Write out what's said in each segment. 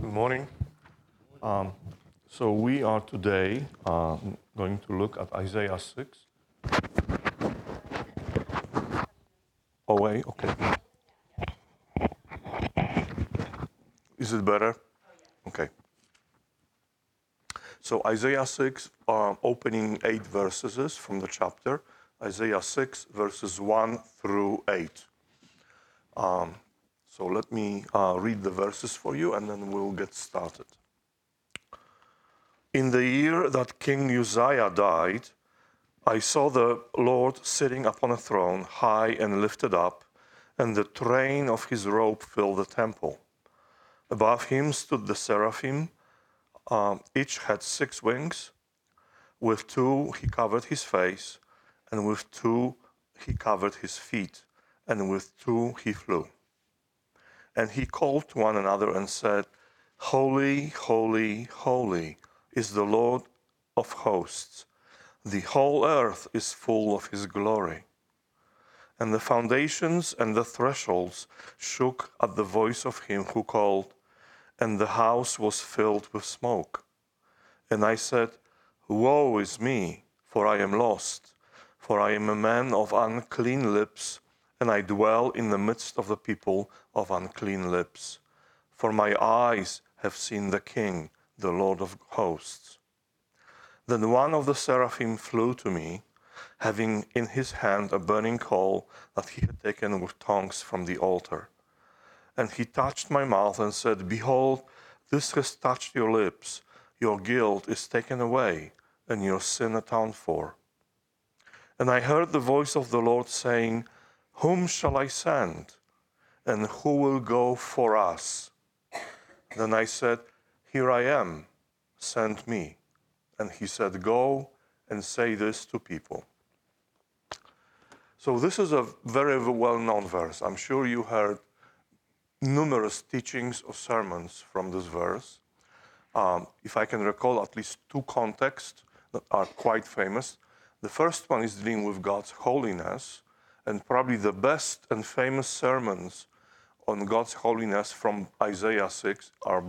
Good morning. Um, so we are today going to look at Isaiah 6. Oh, wait, okay. Is it better? Okay. So Isaiah 6, opening 8 verses from the chapter. Isaiah 6, verses 1 through 8. So let me read the verses for you and then we'll get started. In the year that King Uzziah died, I saw the Lord sitting upon a throne, high and lifted up, and the train of his robe filled the temple. Above him stood the seraphim. Each had 6 wings. With 2 he covered his face, and with 2 he covered his feet, and with 2 he flew. And he called to one another and said, Holy, holy, holy is the Lord of hosts. The whole earth is full of his glory. And the foundations and the thresholds shook at the voice of him who called, and the house was filled with smoke. And I said, Woe is me, for I am lost, for I am a man of unclean lips, and I dwell in the midst of the people of unclean lips. For my eyes have seen the King, the Lord of hosts. Then one of the seraphim flew to me, having in his hand a burning coal that he had taken with tongs from the altar. And he touched my mouth and said, Behold, this has touched your lips. Your guilt is taken away, and your sin atoned for. And I heard the voice of the Lord saying, Whom shall I send? And who will go for us? Then I said, Here I am, send me. And he said, Go and say this to people. So this is a very well-known verse. I'm sure you heard numerous teachings or sermons from this verse. If I can recall at least 2 contexts that are quite famous. The first one is dealing with God's holiness, and probably the best and famous sermons on God's holiness from Isaiah 6 are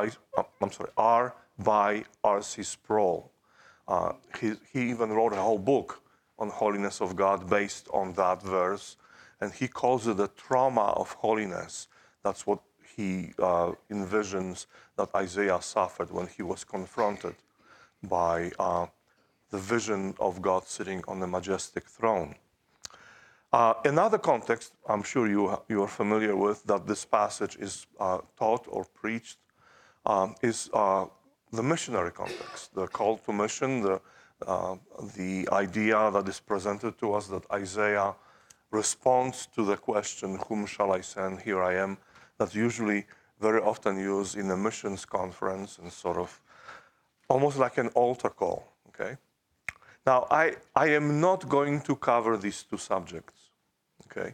by R.C. Sproul. He even wrote a whole book on holiness of God based on that verse, and he calls it the trauma of holiness. That's what he envisions that Isaiah suffered when he was confronted by the vision of God sitting on the majestic throne. Another context I'm sure you are familiar with that this passage is taught or preached is the missionary context, the call to mission, the idea that is presented to us that Isaiah responds to the question, whom shall I send? Here I am. That's usually very often used in a missions conference and sort of almost like an altar call, okay? Now, I am not going to cover these 2 subjects, okay?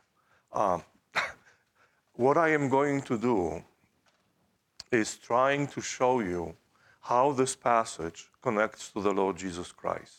What I am going to do is trying to show you how this passage connects to the Lord Jesus Christ.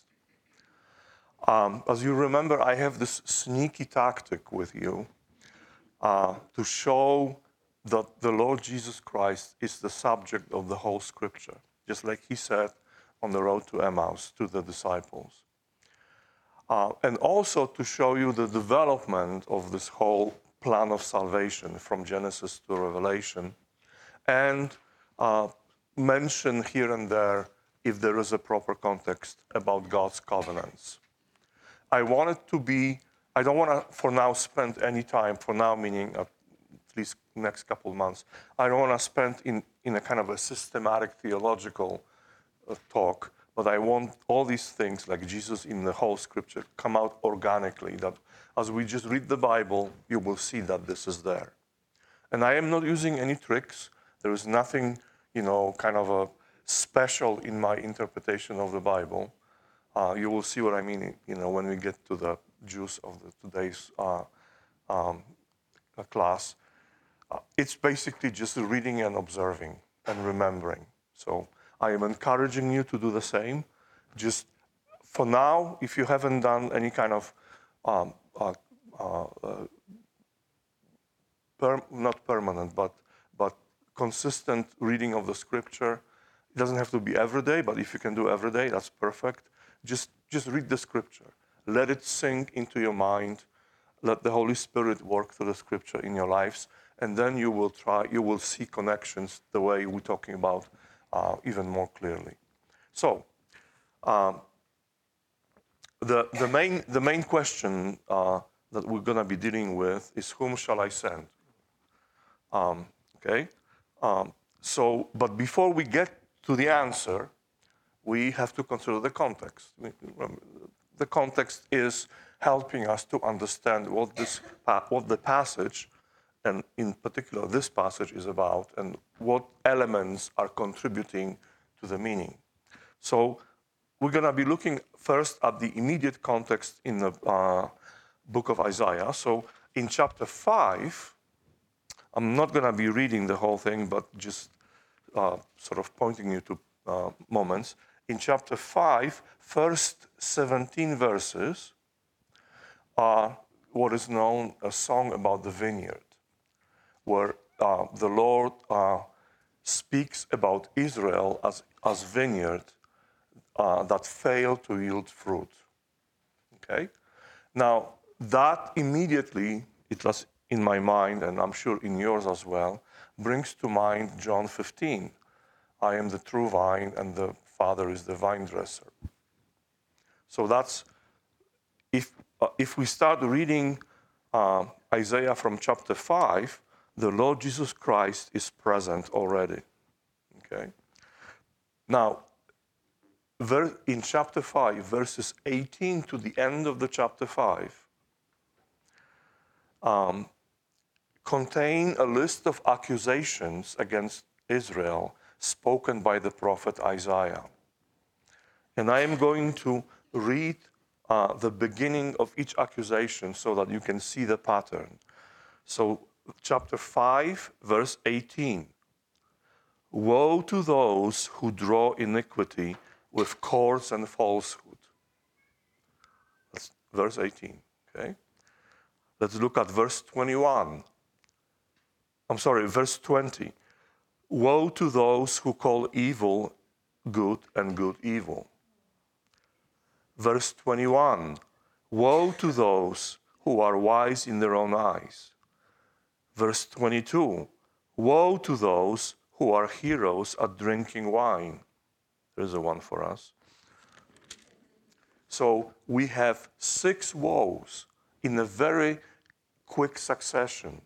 As you remember, I have this sneaky tactic with you to show that the Lord Jesus Christ is the subject of the whole Scripture, just like he said on the road to Emmaus to the disciples. And also to show you the development of this whole plan of salvation from Genesis to Revelation, and mention here and there, if there is a proper context, about God's covenants. I don't want to, for now, spend any time, for now meaning at least next couple of months, I don't want to spend in a kind of a systematic theological talk, but I want all these things, like Jesus in the whole Scripture, come out organically, that as we just read the Bible, you will see that this is there. And I am not using any tricks. There is nothing, kind of a special in my interpretation of the Bible. You will see what I mean, when we get to the juice of today's class. It's basically just reading and observing and remembering. So I am encouraging you to do the same. Just for now, if you haven't done any kind of not permanent, but consistent reading of the scripture. It doesn't have to be every day, but if you can do every day, that's perfect. Just read the scripture. Let it sink into your mind. Let the Holy Spirit work through the scripture in your lives, and then you will see connections the way we're talking about even more clearly. So, the main question that we're going to be dealing with is, whom shall I send? Okay. But before we get to the answer, we have to consider the context. The context is helping us to understand what the passage, and in particular this passage, is about, and what elements are contributing to the meaning. So we're going to be looking first at the immediate context in the book of Isaiah. So in chapter 5, I'm not going to be reading the whole thing, but just sort of pointing you to moments. In chapter 5, first 17 verses are what is known as Song about the Vineyard, where the Lord speaks about Israel as vineyard that failed to yield fruit. Okay? Now, that immediately, it was in my mind, and I'm sure in yours as well, brings to mind John 15. I am the true vine, and the Father is the vine dresser. So that's, if we start reading Isaiah from chapter 5, the Lord Jesus Christ is present already. Okay? Now, in chapter 5, verses 18 to the end of the chapter 5, contain a list of accusations against Israel spoken by the prophet Isaiah. And I am going to read the beginning of each accusation so that you can see the pattern. So, chapter 5, verse 18. Woe to those who draw iniquity with cords and falsehood. That's verse 18, okay? Let's look at verse 21. Verse 20. Woe to those who call evil good and good evil. Verse 21. Woe to those who are wise in their own eyes. Verse 22. Woe to those who are heroes at drinking wine. There's a one for us. So we have 6 woes in a very quick succession.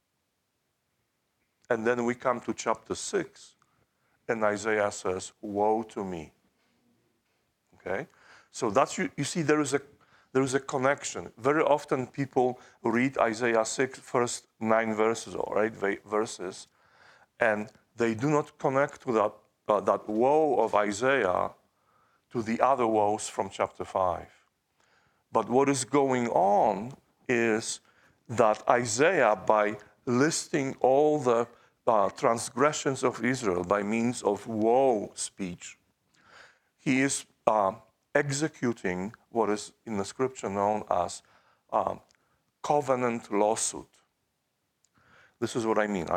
And then we come to chapter 6, and Isaiah says, woe to me. Okay? So that's, you see, there is a connection. Very often people read Isaiah 6, first 9 verses, or 8 verses, and they do not connect to that woe of Isaiah to the other woes from chapter 5. But what is going on is that Isaiah, by listing all the transgressions of Israel by means of woe speech, he is executing what is in the scripture known as covenant lawsuit. This is what I mean.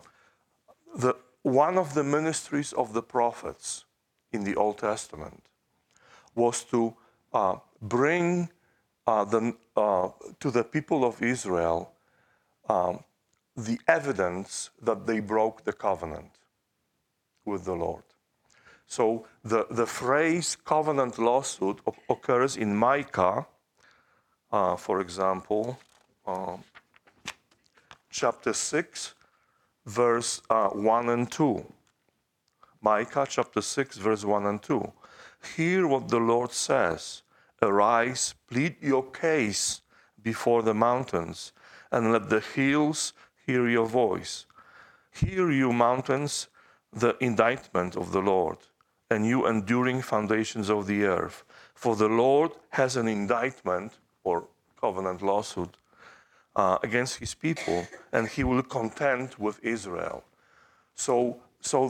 One of the ministries of the prophets in the Old Testament was to bring to the people of Israel the evidence that they broke the covenant with the Lord. So the phrase covenant lawsuit occurs in Micah, for example, chapter 6, verse 1 and 2. Micah chapter 6, verse 1 and 2. Hear what the Lord says. Arise, plead your case before the mountains, and let the hills hear your voice. Hear, you mountains, the indictment of the Lord, and you enduring foundations of the earth. For the Lord has an indictment, or covenant lawsuit, against his people, and he will contend with Israel. So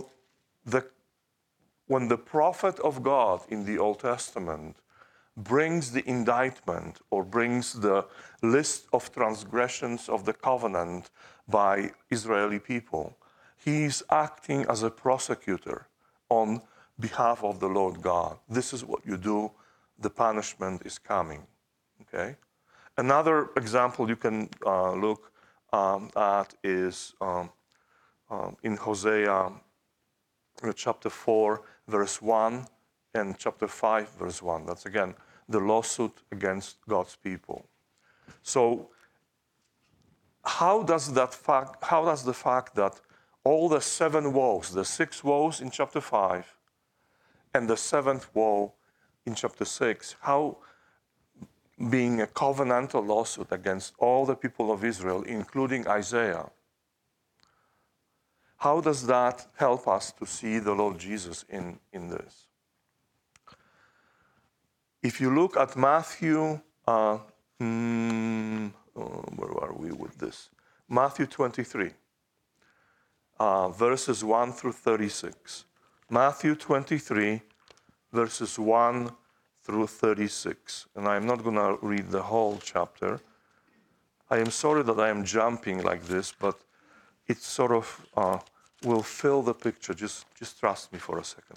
when the prophet of God in the Old Testament brings the indictment or brings the list of transgressions of the covenant by Israeli people, He's acting as a prosecutor on behalf of the Lord God. This is what you do. The punishment is coming. Okay. Another example you can look at is in Hosea chapter 4, verse 1, and chapter 5, verse 1. That's again the lawsuit against God's people. So how does the fact that all the 7 woes, the 6 woes in chapter 5 and the 7th woe in chapter 6, how being a covenantal lawsuit against all the people of Israel, including Isaiah, how does that help us to see the Lord Jesus in this? If you look at Matthew, where are we with this? Matthew 23, verses 1 through 36. Matthew 23, verses 1 through 36. And I'm not going to read the whole chapter. I am sorry that I am jumping like this, but it sort of will fill the picture. Just trust me for a second.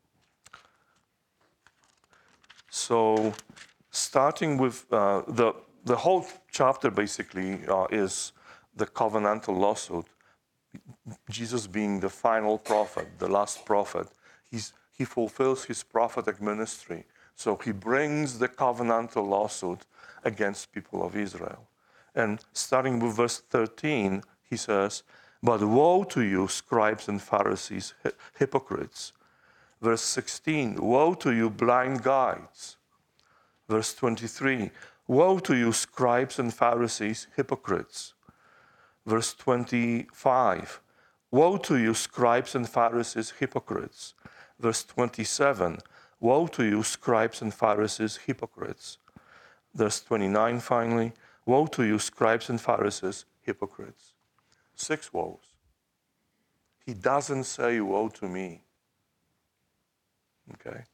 So, starting with the whole chapter basically is the covenantal lawsuit. Jesus being the final prophet, the last prophet, he fulfills his prophetic ministry. So he brings the covenantal lawsuit against people of Israel. And starting with verse 13, he says, "But woe to you, scribes and Pharisees, hypocrites." Verse 16, "Woe to you, blind guides." Verse 23, "Woe to you, scribes and Pharisees, hypocrites." Verse 25, "Woe to you, scribes and Pharisees, hypocrites." Verse 27, "Woe to you, scribes and Pharisees, hypocrites." Verse 29, finally, "Woe to you, scribes and Pharisees, hypocrites." 6 woes. He doesn't say, "Woe to me." Okay?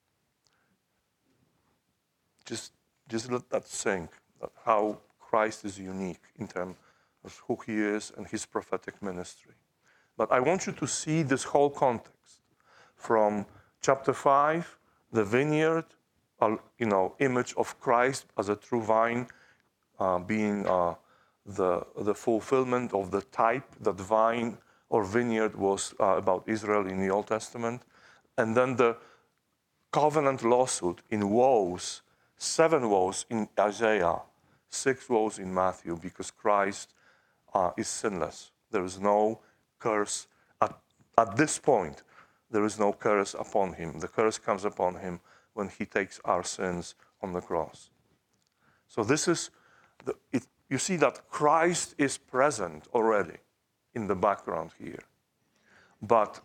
Just let that sink, that how Christ is unique in terms of who he is and his prophetic ministry. But I want you to see this whole context from chapter 5, the vineyard, image of Christ as a true vine, being the fulfillment of the type that vine or vineyard was about Israel in the Old Testament. And then the covenant lawsuit in woes, 7 woes in Isaiah, 6 woes in Matthew, because Christ is sinless. There is no curse. At this point, there is no curse upon him. The curse comes upon him when he takes our sins on the cross. So this is, you see that Christ is present already in the background here. But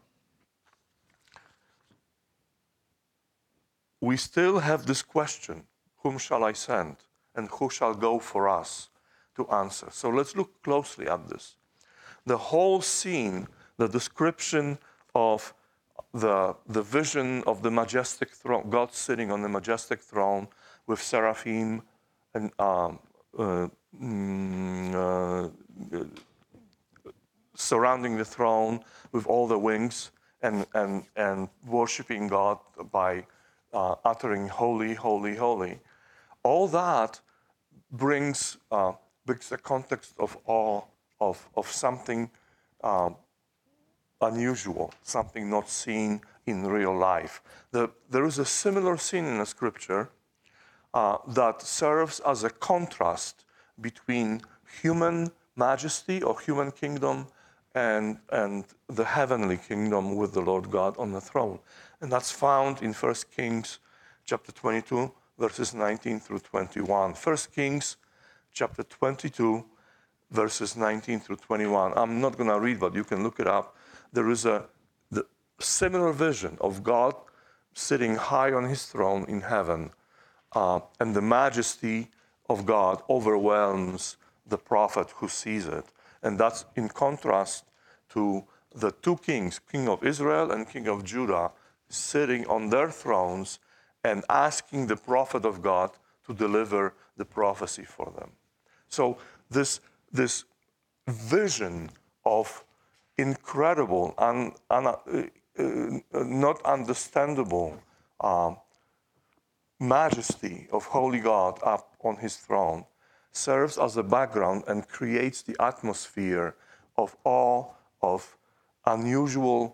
we still have this question, whom shall I send and who shall go for us, to answer. So let's look closely at this. The whole scene, the description of the vision of the majestic throne, God sitting on the majestic throne with seraphim and surrounding the throne with all the wings and worshiping God by uttering holy, holy, holy. All that brings the context of awe, of something unusual, something not seen in real life. There is a similar scene in the scripture that serves as a contrast between human majesty or human kingdom and the heavenly kingdom with the Lord God on the throne. And that's found in 1 Kings chapter 22, verses 19 through 21. 1 Kings chapter 22, verses 19 through 21. I'm not going to read, but you can look it up. There is the similar vision of God sitting high on his throne in heaven, and the majesty of God overwhelms the prophet who sees it. And that's in contrast to the 2 kings, King of Israel and King of Judah, sitting on their thrones and asking the prophet of God to deliver the prophecy for them. So this vision of incredible and not understandable majesty of Holy God up on his throne serves as a background and creates the atmosphere of awe, of unusual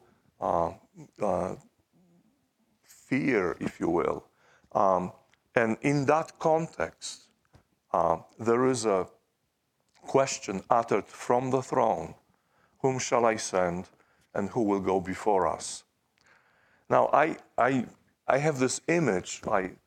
fear, if you will. And in that context, there is a question uttered from the throne: whom shall I send, and who will go before us? Now, I have this image.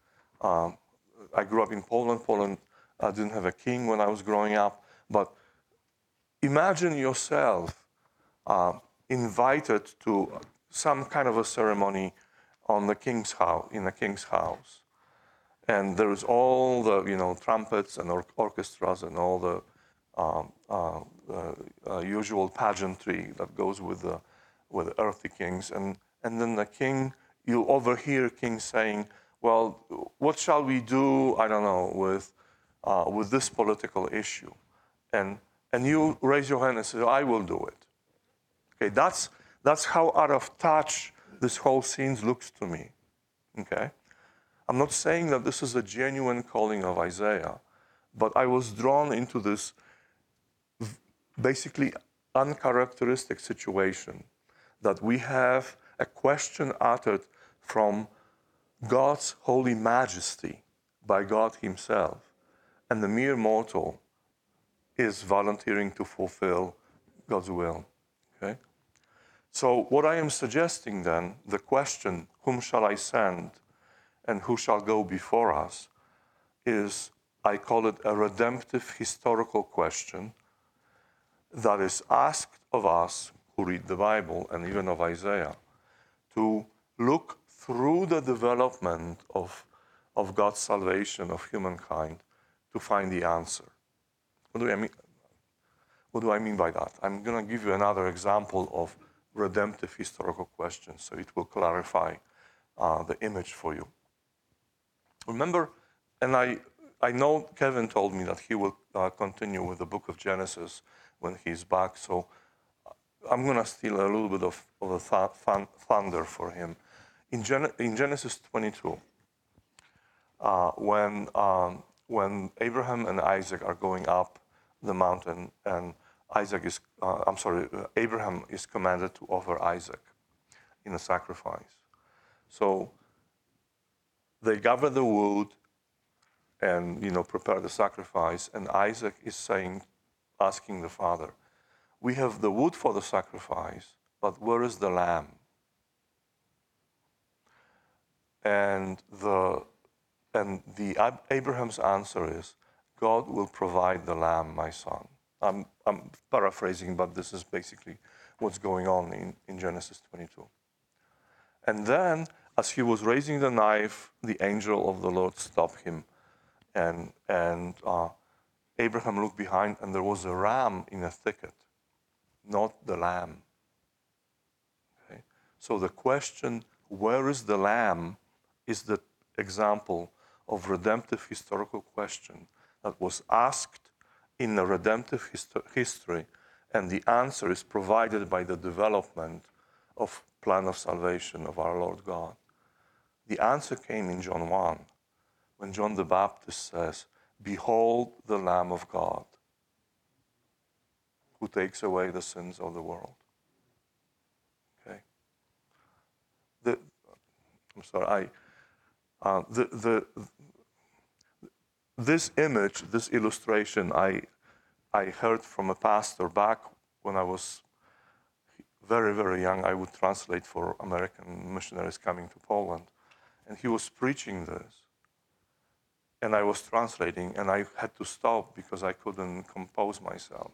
I grew up in Poland. Poland didn't have a king when I was growing up, but imagine yourself invited to some kind of a ceremony on the king's house, in the king's house, and there is all the trumpets and orchestras and all the usual pageantry that goes with the earthly kings, and then the king, you overhear king saying, "Well, what shall we do? I don't know, with this political issue," and you raise your hand and say, "I will do it." Okay, that's how out of touch this whole scene looks to me. Okay, I'm not saying that this is a genuine calling of Isaiah, but I was drawn into this basically uncharacteristic situation that we have a question uttered from God's holy majesty by God himself, and the mere mortal is volunteering to fulfill God's will. Okay? So what I am suggesting then, the question, whom shall I send and who shall go before us, is, I call it a redemptive historical question that is asked of us who read the Bible and even of Isaiah to look through the development of God's salvation of humankind to find the answer. What do I mean? What do I mean by that? I'm going to give you another example of redemptive historical questions, so it will clarify the image for you. Remember, and I know Kevin told me that he will continue with the book of Genesis when he's back, so I'm going to steal a little bit of the thunder for him. In Genesis 22, when Abraham and Isaac are going up the mountain, and Abraham is commanded to offer Isaac in a sacrifice. So they gather the wood and prepare the sacrifice, and Isaac is asking the father, "We have the wood for the sacrifice, but where is the lamb?" And Abraham's answer is, "God will provide the lamb, my son." I'm paraphrasing, but this is basically what's going on in Genesis 22. And then, as he was raising the knife, the angel of the Lord stopped him, and Abraham looked behind, and there was a ram in a thicket, not the lamb. Okay? So the question, where is the lamb, is the example of redemptive historical question that was asked in the redemptive history, and the answer is provided by the development of plan of salvation of our Lord God. The answer came in John 1, when John the Baptist says, "Behold the Lamb of God, who takes away the sins of the world." Okay. This image, this illustration, I heard from a pastor back when I was very, very young. I would translate for American missionaries coming to Poland, and he was preaching this. And I was translating, and I had to stop because I couldn't compose myself.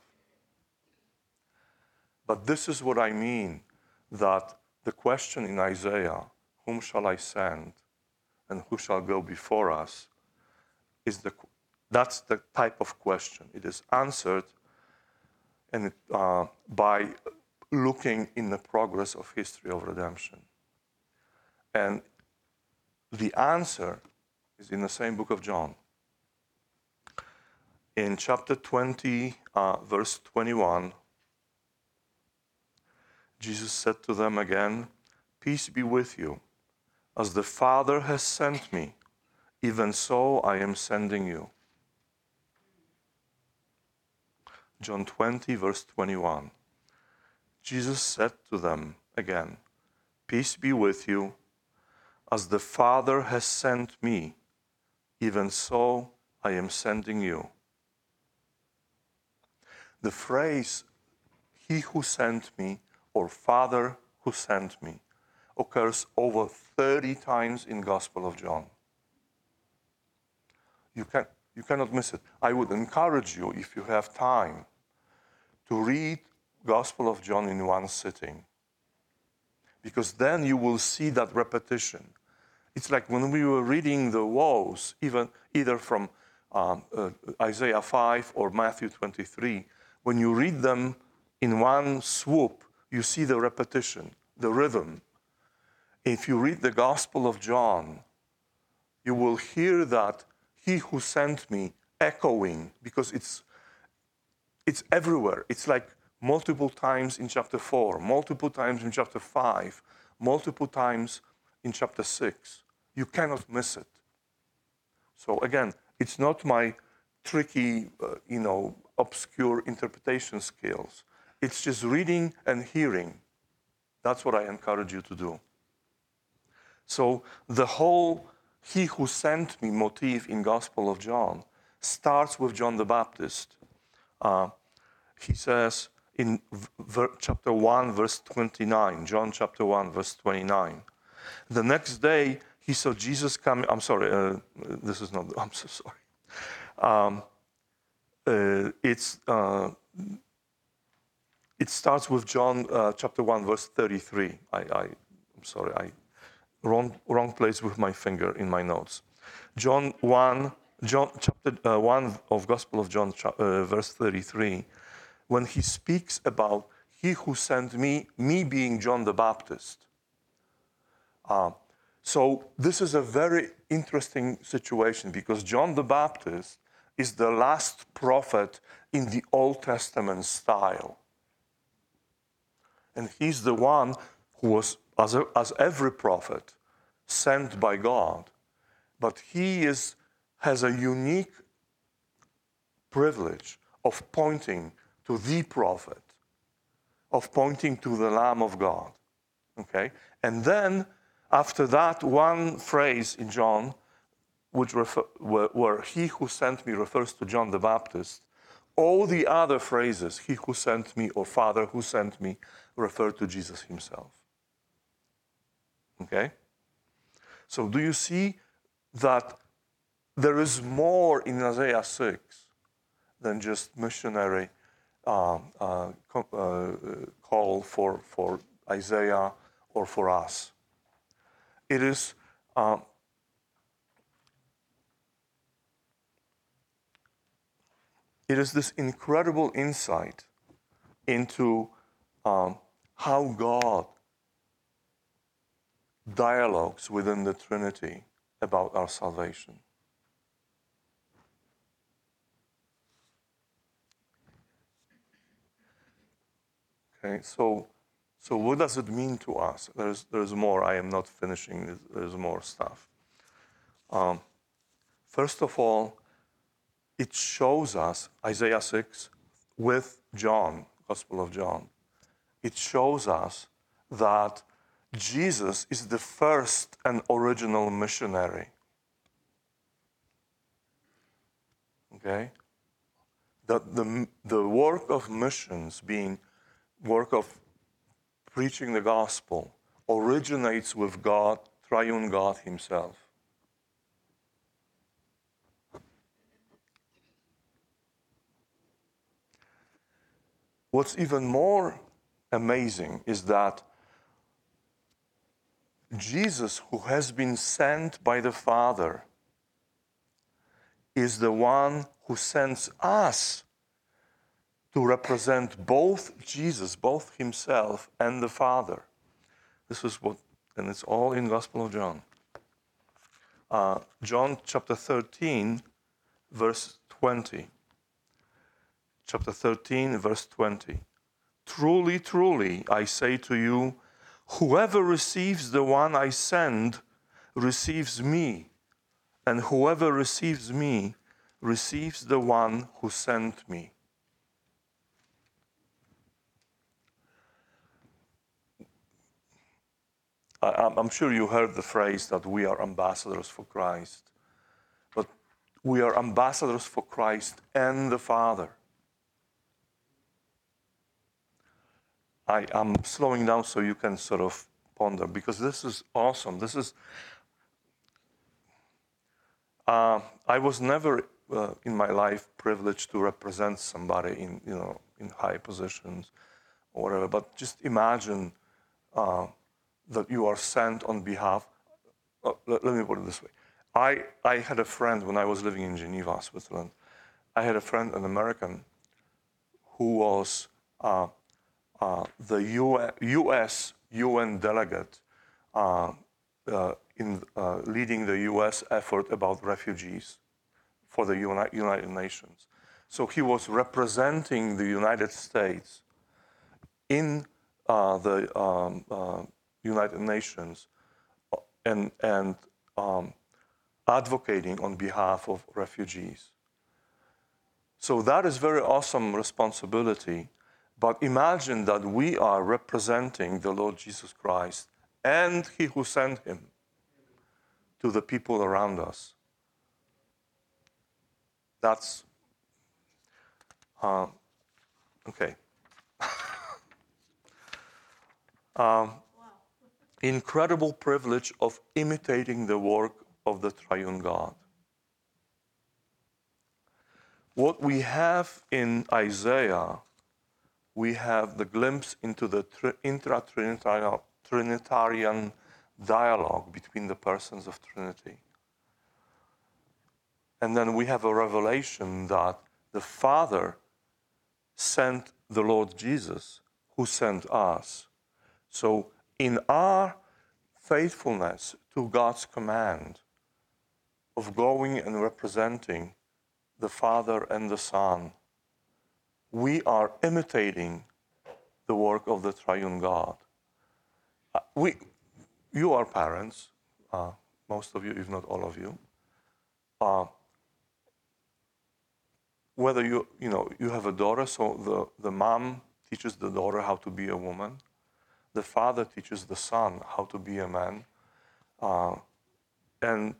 But this is what I mean, that the question in Isaiah, "Whom shall I send, and who shall go before us?" that's the type of question. It is answered by looking in the progress of history of redemption. And the answer is in the same book of John. In chapter 20, verse 21, Jesus said to them again, "Peace be with you. As the Father has sent me, even so I am sending you." John 20, verse 21. Jesus said to them again, "Peace be with you. As the Father has sent me, even so I am sending you." The phrase, "He who sent me," or "Father who sent me," occurs over 30 times in Gospel of John. You cannot miss it. I would encourage you, if you have time, to read Gospel of John in one sitting, because then you will see that repetition. It's like when we were reading the woes, either from Isaiah 5 or Matthew 23, when you read them in one swoop, you see the repetition, the rhythm. If you read the Gospel of John, you will hear that "He who sent me" echoing, because it's everywhere. It's like multiple times in chapter 4, multiple times in chapter 5, multiple times in chapter 6. You cannot miss it. So again, it's not my tricky, obscure interpretation skills. It's just reading and hearing. That's what I encourage you to do. So the whole "He who sent me" motif in Gospel of John starts with John the Baptist. He says in chapter 1, verse 29, John chapter 1, verse 29, "The next day he saw Jesus coming." I'm sorry, this is not, I'm so sorry. It starts with John chapter 1, verse 33. I'm sorry, wrong place with my finger in my notes. John chapter 1 of Gospel of John, verse 33, when he speaks about "He who sent me," me being John the Baptist. So this is a very interesting situation, because John the Baptist is the last prophet in the Old Testament style. And he's the one who was, as every prophet, sent by God. But he has a unique privilege of pointing to the prophet, of pointing to the Lamb of God. Okay? And then, after that one phrase in John, where "He who sent me" refers to John the Baptist, all the other phrases, "He who sent me" or "Father who sent me," refer to Jesus himself. Okay? So do you see that there is more in Isaiah 6 than just missionary call for Isaiah or for us? It is this incredible insight into how God dialogues within the Trinity about our salvation. Okay, so what does it mean to us? There's more. I am not finishing. There's more stuff. First of all, it shows us, Isaiah 6 with John, Gospel of John, it shows us that Jesus is the first and original missionary. Okay? That the work of missions, being work of preaching the gospel, originates with God, triune God himself. What's even more amazing is that Jesus, who has been sent by the Father, is the one who sends us to represent both Jesus, both himself and the Father. This is what, and it's all in Gospel of John. John chapter 13, verse 20. Chapter 13, verse 20. Truly, truly, I say to you, whoever receives the one I send receives me, and whoever receives me receives the one who sent me. I'm sure you heard the phrase that we are ambassadors for Christ, but we are ambassadors for Christ and the Father. I am slowing down so you can sort of ponder, because this is awesome. This is, I was never in my life privileged to represent somebody in, in high positions or whatever, but just imagine that you are sent on behalf. Let me put it this way. I had a friend when I was living in Geneva, Switzerland. I had a friend, an American, who was the U.S. UN delegate in leading the U.S. effort about refugees for the United Nations. So he was representing the United States in the United Nations and advocating on behalf of refugees. So that is very awesome responsibility. But imagine that we are representing the Lord Jesus Christ and He who sent Him to the people around us. That's okay. Incredible privilege of imitating the work of the triune God. What we have in Isaiah, we have the glimpse into the intra-Trinitarian dialogue between the persons of Trinity. And then we have a revelation that the Father sent the Lord Jesus, who sent us. So in our faithfulness to God's command of going and representing the Father and the Son, we are imitating the work of the triune God. You are parents, most of you, if not all of you. Whether you have a daughter, so the mom teaches the daughter how to be a woman. The father teaches the son how to be a man. And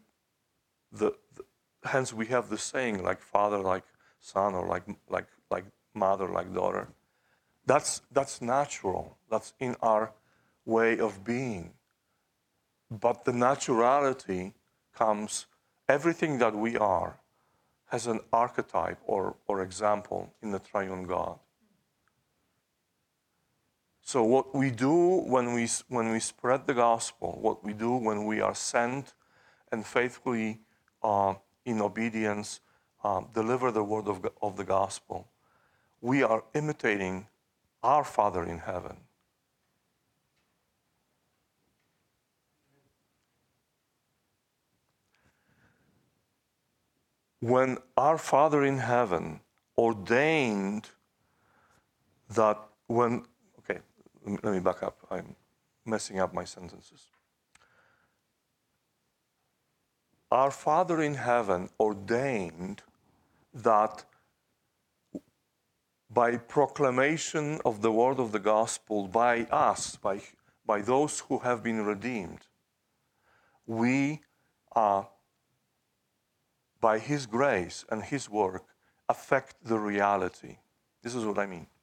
hence we have the saying, like father, like son, or like mother, like daughter. That's natural. That's in our way of being. But the naturality comes, everything that we are has an archetype or example in the triune God. So what we do when we spread the gospel, what we do when we are sent and faithfully, in obedience, deliver the word of the gospel, we are imitating our Father in heaven. When our Father in heaven ordained that okay, let me back up. I'm messing up my sentences. Our Father in heaven ordained that by proclamation of the word of the gospel by us, by those who have been redeemed, we by His grace and His work, affect the reality. This is what I mean.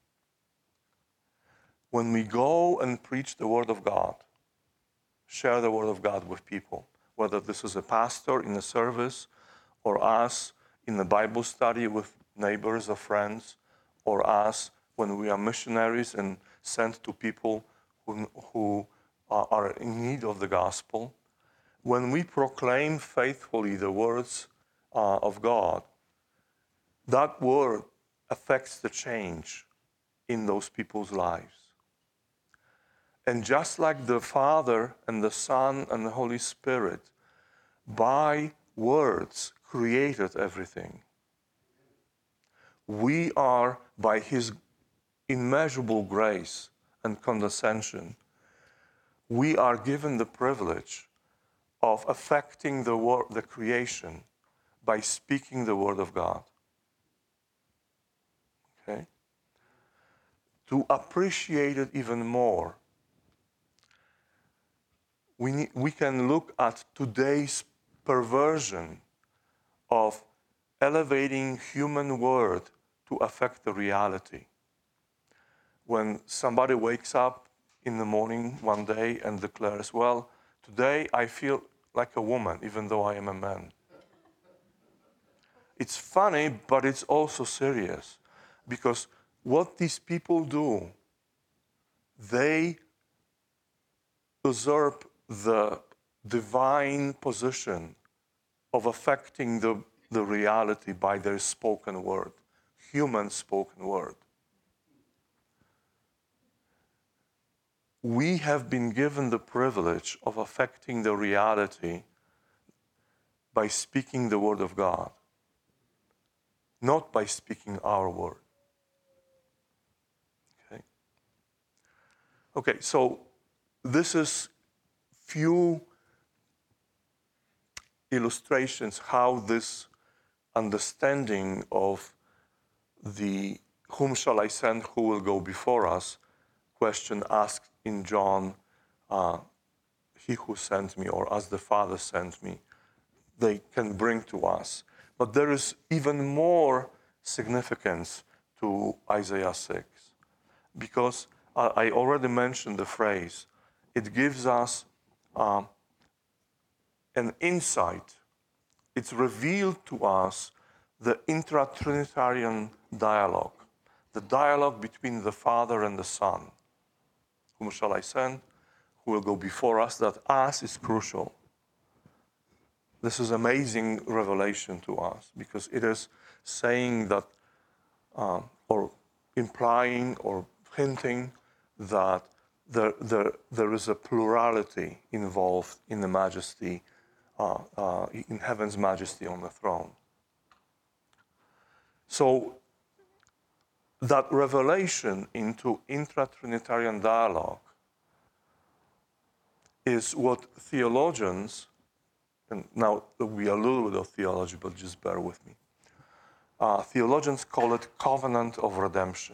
When we go and preach the Word of God, share the Word of God with people, whether this is a pastor in a service, or us in a Bible study with neighbors or friends, or us when we are missionaries and sent to people who are in need of the gospel, when we proclaim faithfully the words of God, that word affects the change in those people's lives. And just like the Father and the Son and the Holy Spirit, by words created everything, we are, by His immeasurable grace and condescension, we are given the privilege of affecting the creation by speaking the word of God. Okay? To appreciate it even more, we can look at today's perversion of elevating human word to affect the reality. When somebody wakes up in the morning one day and declares, well, today I feel like a woman, even though I am a man. It's funny, but it's also serious, because what these people do, they usurp the divine position of affecting the reality by their spoken word, human spoken word. We have been given the privilege of affecting the reality by speaking the word of God, not by speaking our word. Okay, so this is few illustrations how this understanding of the whom shall I send, who will go before us question asked in John, he who sent me, or as the Father sent me, they can bring to us. But there is even more significance to Isaiah 6, because I already mentioned the phrase, it gives us an insight. It's revealed to us the intra-Trinitarian dialogue, the dialogue between the Father and the Son. Whom shall I send? Who will go before us? That us is crucial. This is amazing revelation to us, because it is saying that, or implying or hinting that there is a plurality involved in the majesty, in heaven's majesty on the throne. So that revelation into intra-Trinitarian dialogue is what theologians, and now we are a little bit of theology, but just bear with me. Theologians call it covenant of redemption.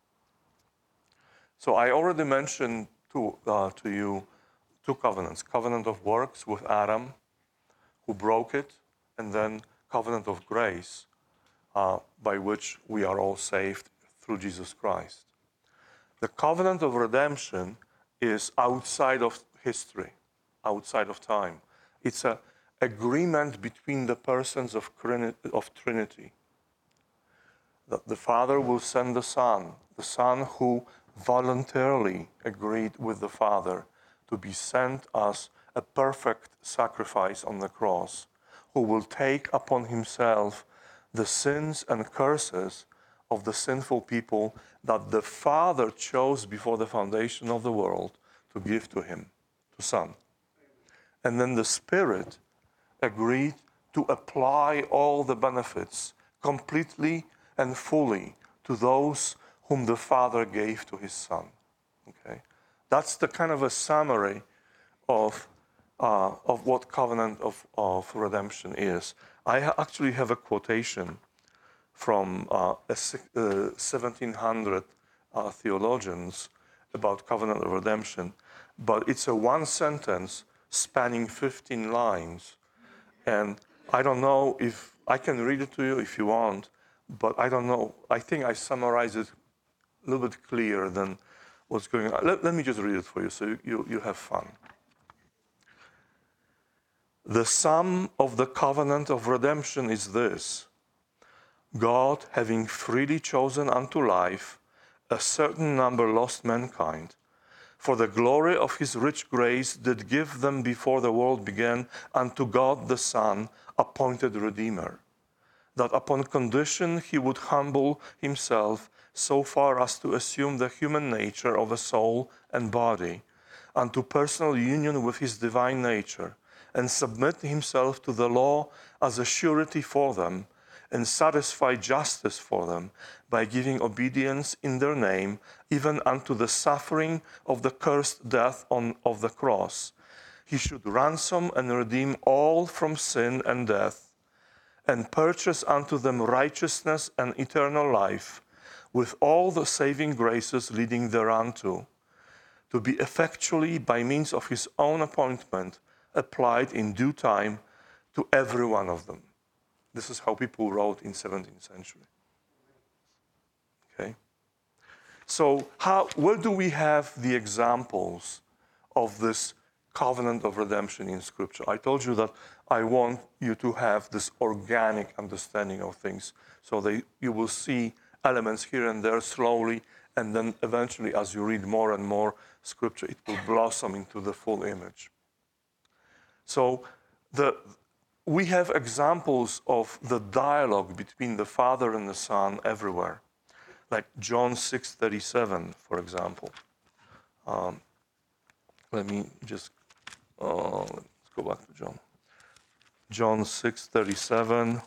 So I already mentioned to you two covenants. Covenant of works with Adam, who broke it, and then covenant of grace, by which we are all saved through Jesus Christ. The covenant of redemption is outside of history, outside of time. It's an agreement between the persons of Trinity. That the Father will send the Son who voluntarily agreed with the Father to be sent as a perfect sacrifice on the cross, who will take upon himself the sins and curses of the sinful people that the Father chose before the foundation of the world to give to him, to Son. And then the Spirit agreed to apply all the benefits completely and fully to those whom the Father gave to his Son. Okay? That's the kind of a summary of what covenant of redemption is. I actually have a quotation from 1700 theologians about covenant of redemption, but it's a one sentence spanning 15 lines. And I don't know if I can read it to you if you want, but I don't know. I think I summarize it a little bit clearer than what's going on. Let me just read it for you so you have fun. The sum of the covenant of redemption is this: God, having freely chosen unto life a certain number lost mankind, for the glory of his rich grace did give them before the world began unto God the Son, appointed Redeemer, that upon condition he would humble himself so far as to assume the human nature of a soul and body, unto personal union with his divine nature, and submit himself to the law as a surety for them, and satisfy justice for them by giving obedience in their name, even unto the suffering of the cursed death of the cross. He should ransom and redeem all from sin and death, and purchase unto them righteousness and eternal life, with all the saving graces leading thereunto, to be effectually, by means of his own appointment, applied in due time to every one of them. This is how people wrote in 17th century. Okay? So where do we have the examples of this covenant of redemption in Scripture? I told you that I want you to have this organic understanding of things, so that you will see elements here and there slowly, and then eventually, as you read more and more Scripture, it will blossom into the full image. So we have examples of the dialogue between the Father and the Son everywhere, like John 6:37, for example. Let me just let's go back to John. John 6:37.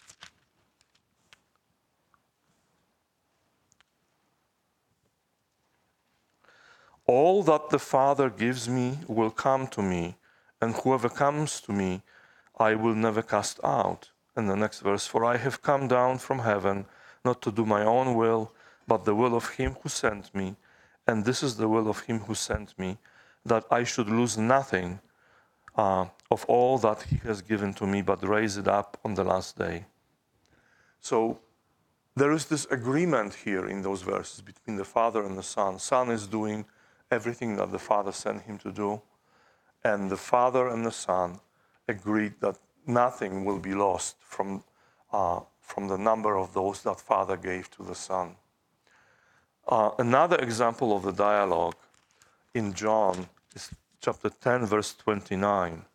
All that the Father gives me will come to me, and whoever comes to me, I will never cast out. And the next verse, for I have come down from heaven, not to do my own will, but the will of him who sent me. And this is the will of him who sent me, that I should lose nothing of all that he has given to me, but raise it up on the last day. So there is this agreement here in those verses between the Father and the Son. Son is doing everything that the Father sent him to do, and the Father and the Son agreed that nothing will be lost from the number of those that Father gave to the Son. Another example of the dialogue in John is chapter 10, verse 29.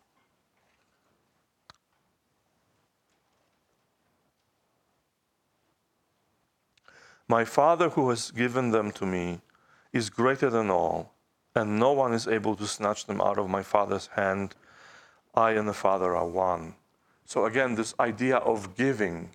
My Father who has given them to me is greater than all, and no one is able to snatch them out of my Father's hand. I and the Father are one. So again, this idea of giving,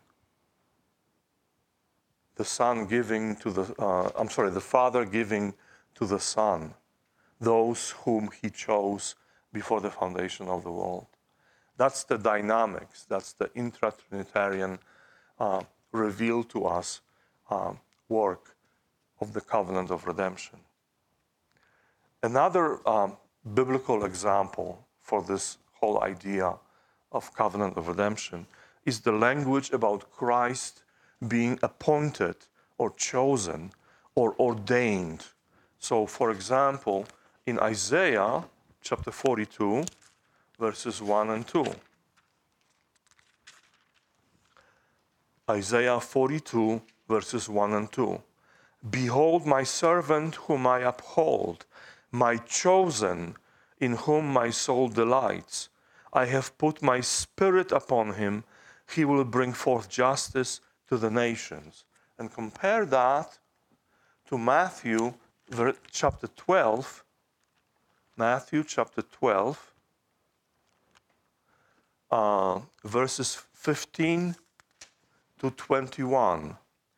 the Son giving to the Father giving to the Son, those whom he chose before the foundation of the world. That's the dynamics, that's the intra-Trinitarian revealed to us work of the covenant of redemption. Another biblical example for this whole idea of covenant of redemption is the language about Christ being appointed or chosen or ordained. So, for example, in Isaiah chapter 42, verses 1 and 2. Isaiah 42, verses 1 and 2. Behold my servant whom I uphold, my chosen, in whom my soul delights. I have put my spirit upon him. He will bring forth justice to the nations. And compare that to Matthew chapter 12. Matthew chapter 12, verses 15 to 21.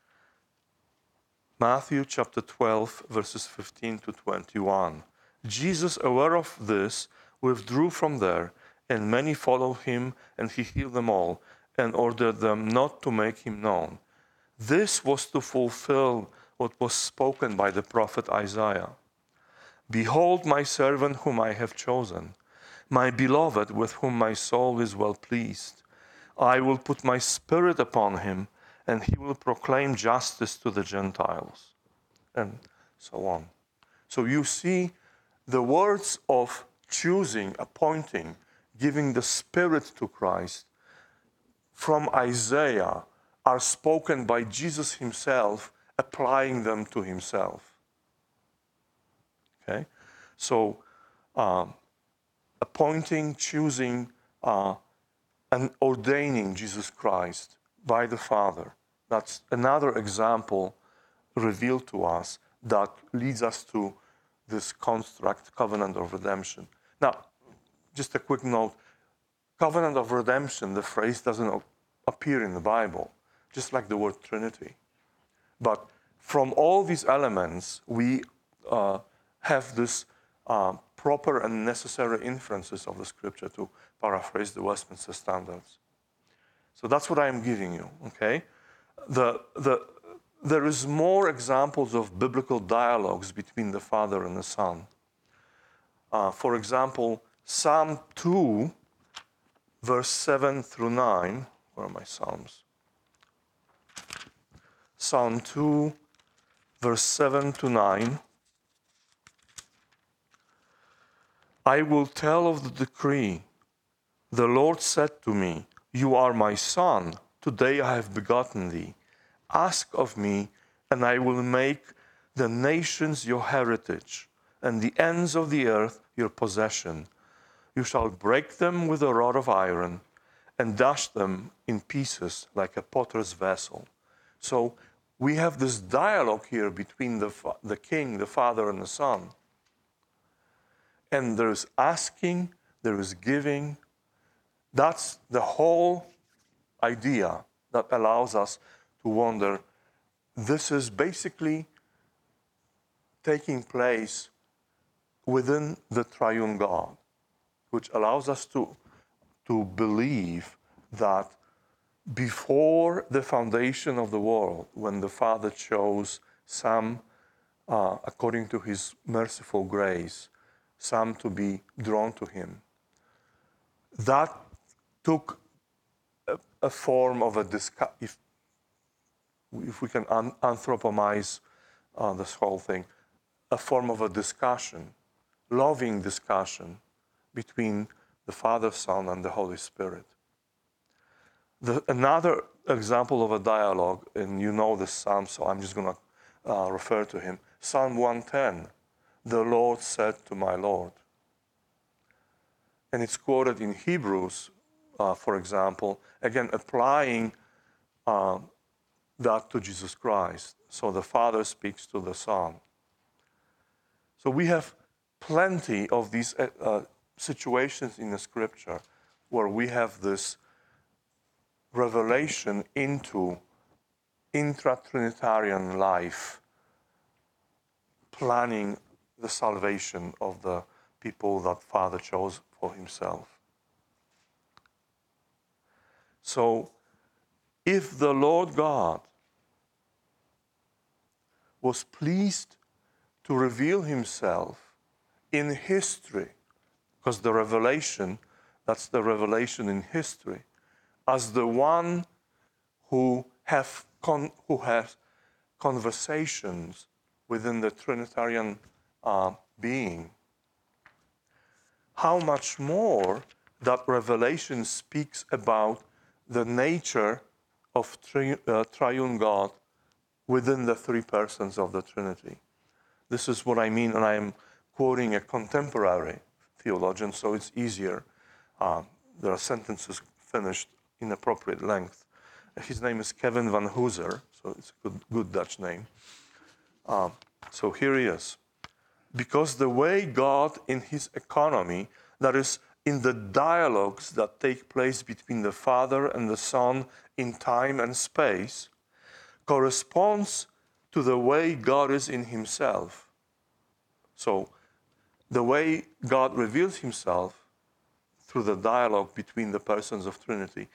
Matthew chapter 12, verses 15 to 21. Jesus, aware of this, withdrew from there, and many followed him, and he healed them all, and ordered them not to make him known. This was to fulfill what was spoken by the prophet Isaiah. Behold my servant whom I have chosen, my beloved with whom my soul is well pleased. I will put my spirit upon him, and he will proclaim justice to the Gentiles, and so on. So you see, the words of choosing, appointing, giving the Spirit to Christ from Isaiah are spoken by Jesus himself, applying them to himself. Okay? So, appointing, choosing, and ordaining Jesus Christ by the Father. That's another example revealed to us that leads us to this construct, covenant of redemption. Now, just a quick note, covenant of redemption, the phrase doesn't appear in the Bible. just like the word Trinity. But from all these elements, we have this proper and necessary inferences of the Scripture, to paraphrase the Westminster Standards. So that's what I'm giving you, okay? There is more examples of biblical dialogues between the Father and the Son. For example, Psalm 2, verse 7 through 9. Where are my Psalms? Psalm 2, verse 7 to 9. I will tell of the decree. The Lord said to me, You are my son. Today I have begotten thee. Ask of me, and I will make the nations your heritage, and the ends of the earth your possession. You shall break them with a rod of iron, and dash them in pieces like a potter's vessel. So we have this dialogue here between the king, the father, and the son. And there is asking, there is giving. That's the whole idea that allows us to wonder. This is basically taking place within the triune God, which allows us to believe that before the foundation of the world, when the Father chose some, according to his merciful grace, some to be drawn to him, that took a form of a discussion, if we can anthropomorphize this whole thing, a form of a discussion, loving discussion between the Father, Son, and the Holy Spirit. Another example of a dialogue, and you know this psalm, so I'm just going to refer to him. Psalm 110, the Lord said to my Lord. And it's quoted in Hebrews, for example, again applying that to Jesus Christ. So the Father speaks to the Son. So we have plenty of these situations in the Scripture where we have this revelation into intra-Trinitarian life, planning the salvation of the people that Father chose for himself. So, if the Lord God was pleased to reveal himself in history, because the revelation, that's the revelation in history, as the one who has conversations within the Trinitarian being, how much more that revelation speaks about the nature of triune God within the three persons of the Trinity. This is what I mean, and I am quoting a contemporary theologian, so it's easier. There are sentences finished in appropriate length. His name is Kevin van Hooser, so it's a good Dutch name. So here he is. Because the way God in his economy, that is, in the dialogues that take place between the Father and the Son in time and space, corresponds to the way God is in himself. So the way God reveals himself through the dialogue between the persons of Trinity,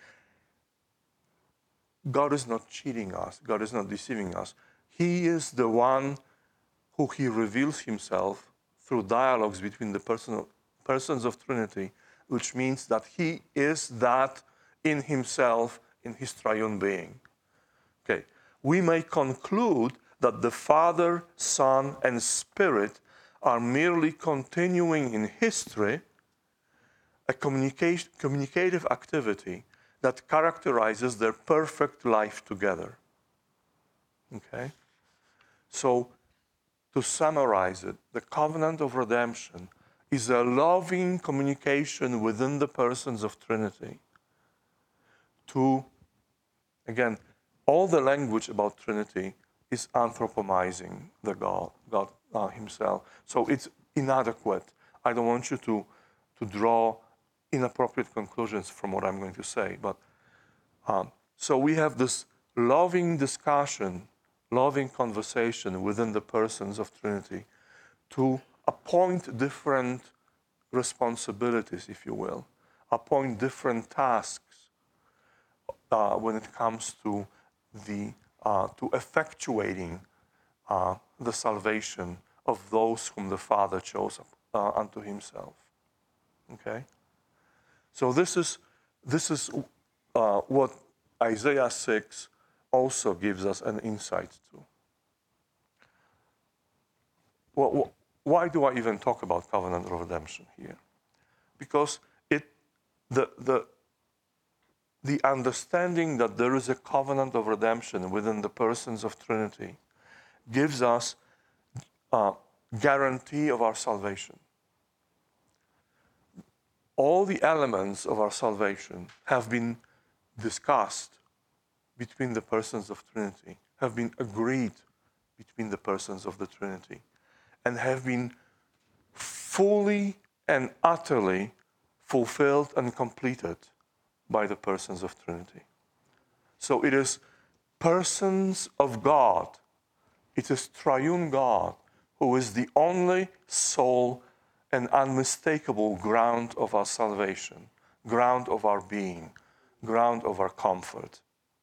God is not cheating us. God is not deceiving us. He is the one who he reveals himself through dialogues between the persons of Trinity, which means that he is that in himself, in his triune being. Okay, we may conclude that the Father, Son, and Spirit are merely continuing in history a communicative activity that characterizes their perfect life together. Okay? So, to summarize it, the covenant of redemption is a loving communication within the persons of Trinity to, again, all the language about Trinity is anthropomizing the God himself. So it's inadequate. I don't want you to draw inappropriate conclusions from what I'm going to say. But so we have this loving discussion, loving conversation within the persons of Trinity to appoint different responsibilities, if you will, appoint different tasks when it comes to to effectuating the salvation of those whom the Father chose unto Himself. Okay, so this is what Isaiah 6 also gives us an insight to. Well, why do I even talk about covenant of redemption here? Because the understanding that there is a covenant of redemption within the persons of Trinity gives us a guarantee of our salvation. All the elements of our salvation have been discussed between the persons of Trinity, have been agreed between the persons of the Trinity, and have been fully and utterly fulfilled and completed by the persons of Trinity. So it is persons of God, it is triune God who is the only sole and unmistakable ground of our salvation, ground of our being, ground of our comfort.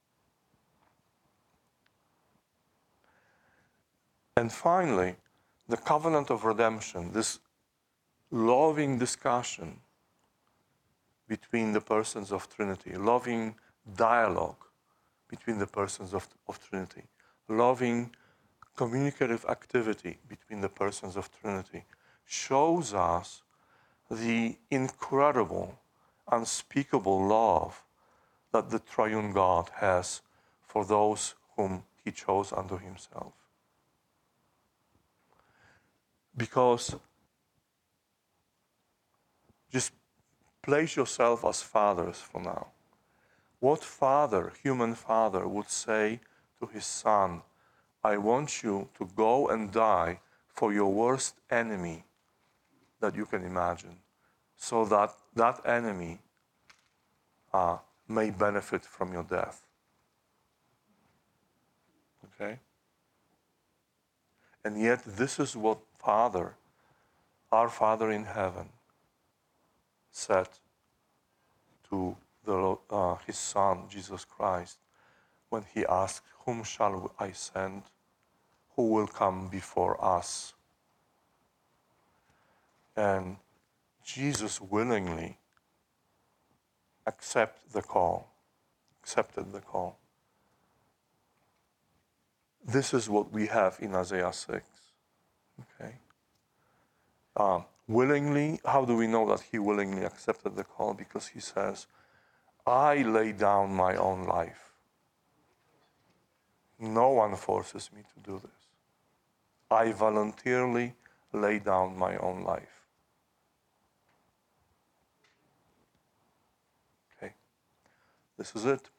And finally, the covenant of redemption, this loving discussion between the persons of Trinity, loving dialogue between the persons of Trinity, loving communicative activity between the persons of Trinity, shows us the incredible, unspeakable love that the triune God has for those whom He chose unto Himself. Because just place yourself as fathers for now. What father, human father, would say to his son, I want you to go and die for your worst enemy that you can imagine, so that that enemy may benefit from your death? Okay? And yet this is what Father, our Father in heaven, said to His Son, Jesus Christ, when He asked, whom shall I send? Who will come before us? And Jesus willingly accepted the call. This is what we have in Isaiah 6. Okay. Willingly, how do we know that He willingly accepted the call? Because He says, I lay down my own life. No one forces me to do this. I voluntarily lay down my own life. Okay. This is it.